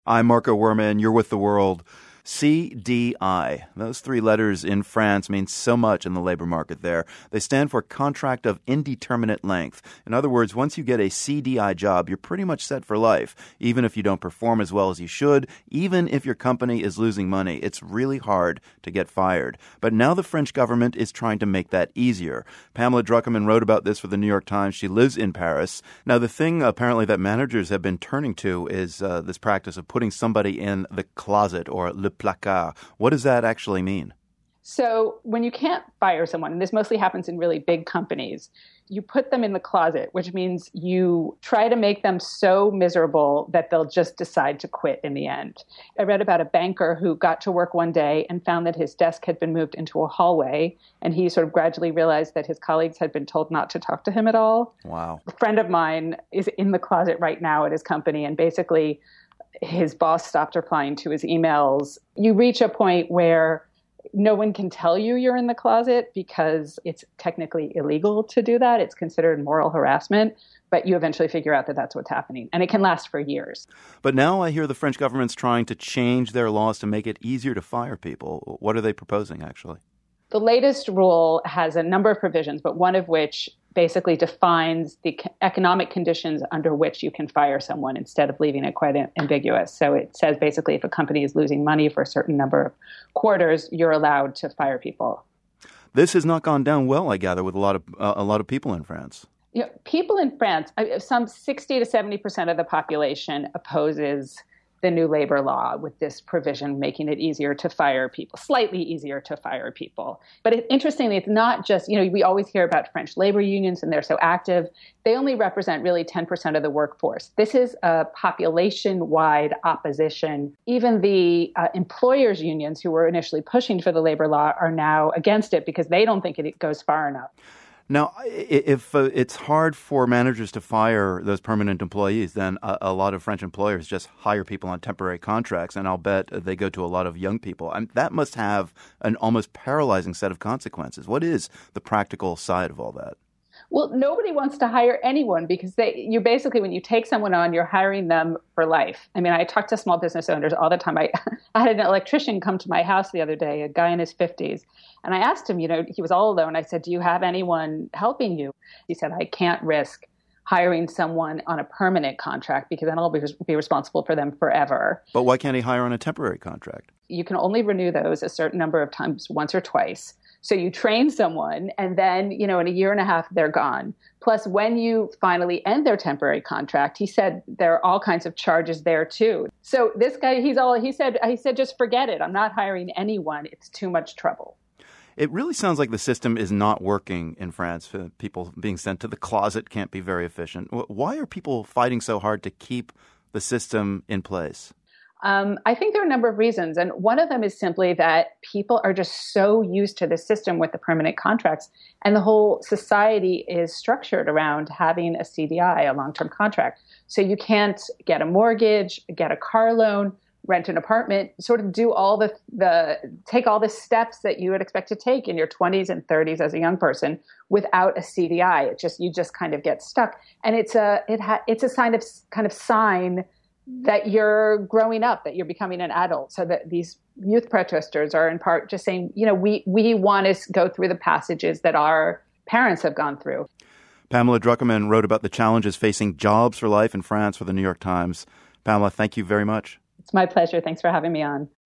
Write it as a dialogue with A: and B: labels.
A: I'm Marco Werman. You're with The World. CDI. Those three letters in France mean so much in the labor market there. They stand for Contract of Indeterminate Length. In other words, once you get a CDI job, you're pretty much set for life, even if you don't perform as well as you should, even if your company is losing money. It's really hard to get fired. But now the French government is trying to make that easier. Pamela Druckerman wrote about this for the New York Times. She lives in Paris. Now, the thing apparently that managers have been turning to is this practice of putting somebody in the closet or le placard. What does that actually mean?
B: So when you can't fire someone, and this mostly happens in really big companies, you put them in the closet, which means you try to make them so miserable that they'll just decide to quit in the end. I read about a banker who got to work one day and found that his desk had been moved into a hallway, and he sort of gradually realized that his colleagues had been told not to talk to him at all.
A: Wow.
B: A friend of mine is in the closet right now at his company, and basically his boss stopped replying to his emails. You reach a point where no one can tell you you're in the closet because it's technically illegal to do that. It's considered moral harassment, but you eventually figure out that that's what's happening. And it can last for years.
A: But now I hear the French government's trying to change their laws to make it easier to fire people. What are they proposing, actually?
B: The latest rule has a number of provisions, but one of which basically defines the economic conditions under which you can fire someone instead of leaving it quite ambiguous. So it says basically if a company is losing money for a certain number of quarters, you're allowed to fire people.
A: This has not gone down well, I gather, with a lot of people in France.
B: You know, people in France, some 60 to 70% of the population opposes the new labor law with this provision making it easier to fire people, slightly easier to fire people. But interestingly, it's not just, we always hear about French labor unions and they're so active. They only represent really 10% of the workforce. This is a population-wide opposition. Even the employers' unions who were initially pushing for the labor law are now against it because they don't think it goes far enough.
A: Now, if it's hard for managers to fire those permanent employees, then a lot of French employers just hire people on temporary contracts, and I'll bet they go to a lot of young people. That must have an almost paralyzing set of consequences. What is the practical side of all that?
B: Well, nobody wants to hire anyone because you basically, when you take someone on, you're hiring them for life. I mean, I talk to small business owners all the time. I had an electrician come to my house the other day, a guy in his 50s. And I asked him, he was all alone. I said, do you have anyone helping you? He said, I can't risk hiring someone on a permanent contract because then I'll be responsible for them forever.
A: But why can't he hire on a temporary contract?
B: You can only renew those a certain number of times, once or twice. So you train someone and then, in a year and a half, they're gone. Plus, when you finally end their temporary contract, he said there are all kinds of charges there, too. So this guy, he said, just forget it. I'm not hiring anyone. It's too much trouble.
A: It really sounds like the system is not working in France. People being sent to the closet can't be very efficient. Why are people fighting so hard to keep the system in place?
B: I think there are a number of reasons. And one of them is simply that people are just so used to the system with the permanent contracts. And the whole society is structured around having a CDI, a long-term contract. So you can't get a mortgage, get a car loan, rent an apartment, sort of do all take all the steps that you would expect to take in your 20s and 30s as a young person without a CDI. You just kind of get stuck. And it's a sign that you're growing up, that you're becoming an adult, so that these youth protesters are in part just saying, we want to go through the passages that our parents have gone through.
A: Pamela Druckerman wrote about the challenges facing jobs for life in France for the New York Times. Pamela, thank you very much.
B: It's my pleasure. Thanks for having me on.